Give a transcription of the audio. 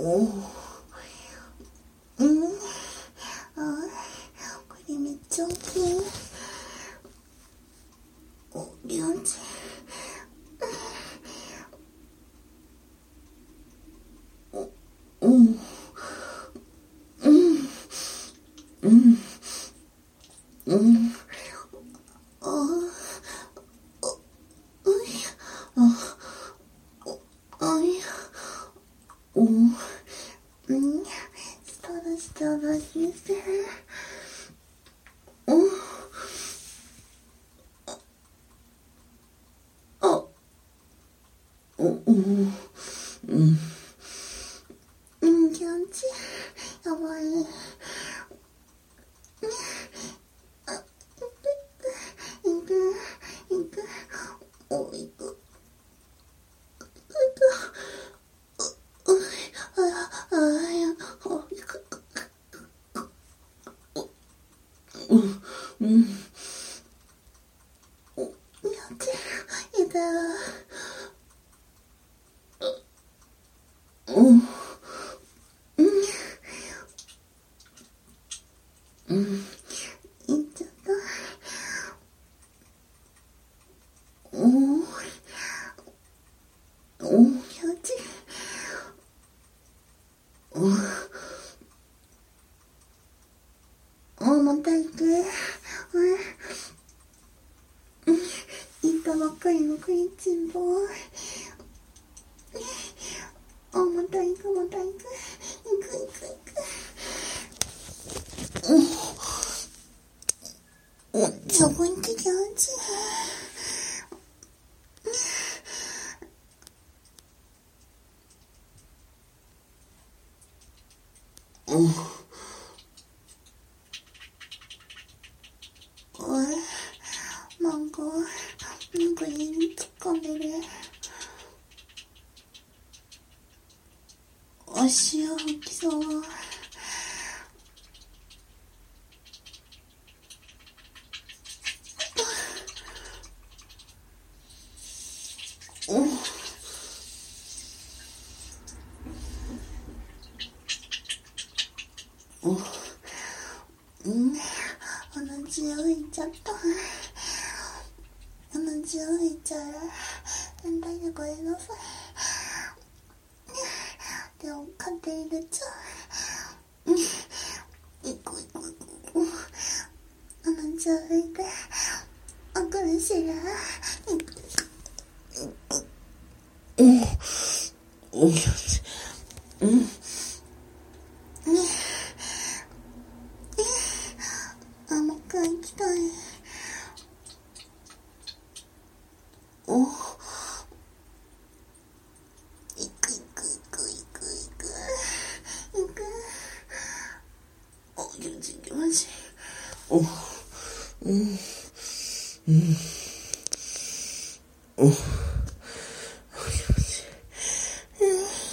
おうん。これめっちゃ大きい。リオンチ。気持ちやばい。また行く。行ったばっかりの食いちんぼ。また行く。行く。そこ行って気持ちいい。なんか家に突っ込んでる。足を拭きそう。鼻血を拭いちゃった。鼻血を拭いちゃう。全体でごめんなさい。でも勝手に出ちゃう。鼻血を拭いて。苦しいな。もう一回行きたい。行く。気持ちいい。うん。